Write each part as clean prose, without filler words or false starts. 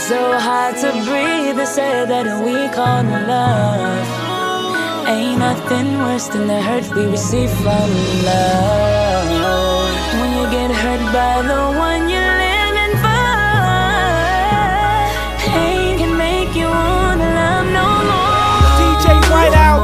So hard to breathe, they say that we call love. Ain't nothing worse than the hurt we receive from love. When you get hurt by the one you're living for, pain can make you wanna love no more. DJ Whiteout.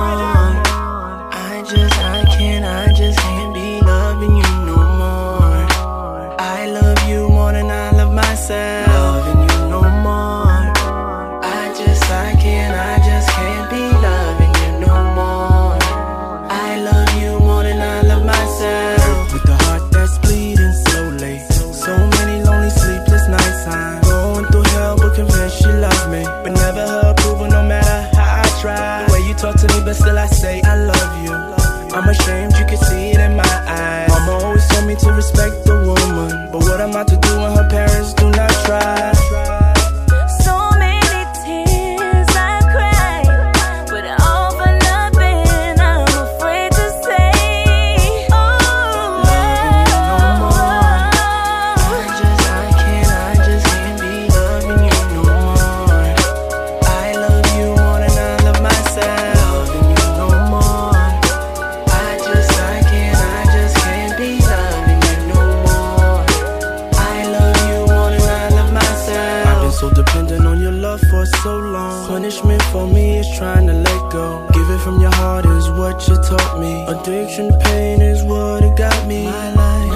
I just can't be loving you no more. I love you more than I love myself. Loving you no more. I just can't be loving you no more. I love you more than I love myself. With the heart that's bleeding slowly, so many lonely sleepless nights. I'm going through hell but convinced she loves me, but never her approval no matter how I try. The way you talk to me but still I say I love you. I'm ashamed you can see it in my eyes. Mama always told me to respect the woman, but what am I to do when her parents do not try? So many tears I cried, but all for nothing. I'm afraid to say, oh, love you no more. I just can't be loving you no more. I love you more than I love myself. Loving you no more. I just can't be loving you no more. I love you more than I love myself. I've been so dependent on your love for so long. Punishment for me is trying to let go. Give it from your heart is what you taught me. Addiction to pain is what it got me. My life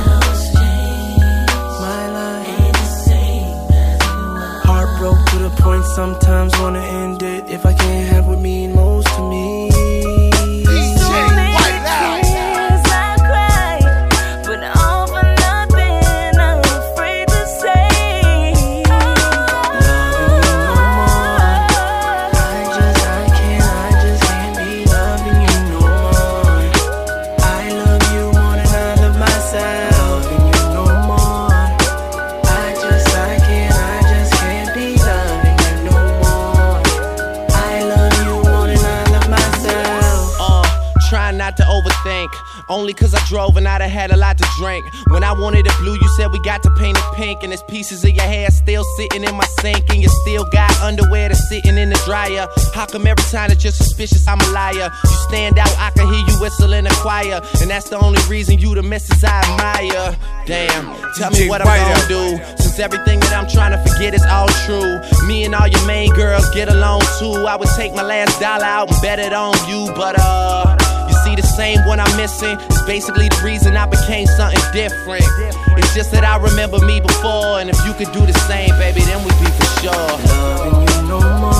ain't the same as you are. Heart broke to the point sometimes wanna end it. If I can't have what mean most to me. so many tears I cried, but all for nothing. I'm afraid to say, I just can't be loving you no more. I love you more than I love myself. Loving you no more. I just can't be loving you no more. I love you more than I love myself. Trying not to overthink. Only cause I drove and I'd have had a lot to drink. When I wanted it blue, you said we got to paint it pink. And there's pieces of your hair still sitting in my sink. And you still got underwear that's sitting in the dryer. How come every time that you're suspicious, I'm a liar? You stand out, I can hear you whistle in the choir. And that's the only reason you the missus I admire. Damn, tell me what I'm gonna do, since everything that I'm trying to forget is all true. Me and all your main girls get along too. I would take my last dollar out and bet it on you. But you see the same one I'm missing. It's basically the reason I became something different. It's just that I remember me before, and if you could do the same, baby, then we'd be for sure. Loving you no more.